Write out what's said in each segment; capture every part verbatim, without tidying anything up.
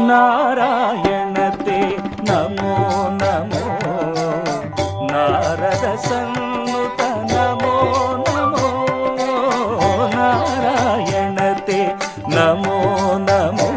నారాయణ తే నమో నమో నారద సన్నుత నమో నమో నారాయణ తే నమో నమో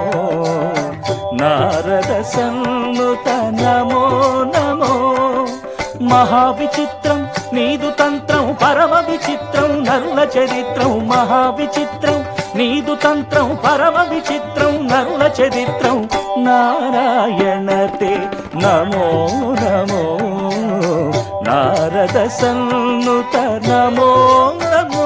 నారద సన్నుత నమో నమో మహావిచిత్రం నీదు తంత్రం పరమ విచిత్రం నరుల చరిత్రం మహావిచిత్రం నీదు తంత్రం పరమ విచిత్రం నరుల చరిత్రం నారాయణ తే నమో నమో నారద సన్నుత నమో నమో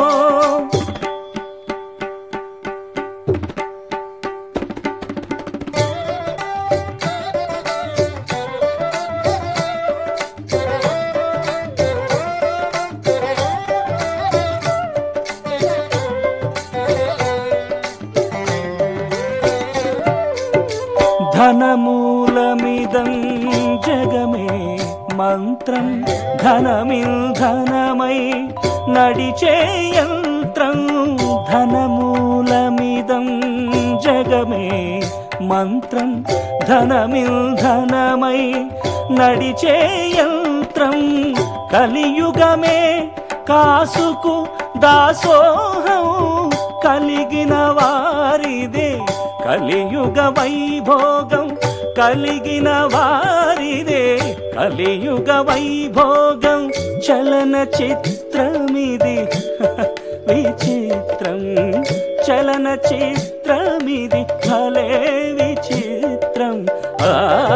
ధనమూలమిదం జగమే మంత్రం ధనమిల్ధనమై నడిచే యంత్రం ధనమూలమిదం జగమే మంత్రం ధనమిల్ధనమై నడిచే యంత్రం కలియుగమే కాసుకు దాసోహం కలిగిన వారిదే కలియుగ వైభోగం కలిగిన వారిదే కలియుగ వైభోగం చలన చిత్రమిది విచిత్రం చలన చిత్రమిది భలే విచిత్రం ఆ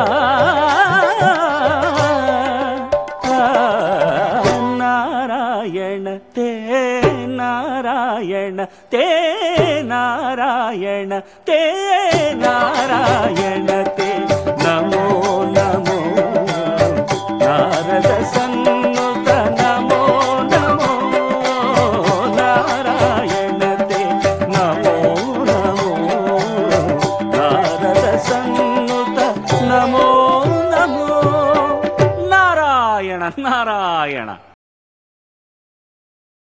నారాయణ తే నారాయణ తే నారాయణ తే నారాయణ తే నమో నమో నారద సన్నుత నమో నమో నారాయణ తే నమో నమో నారద సన్నుత నమో నమో నారాయణ నారాయణ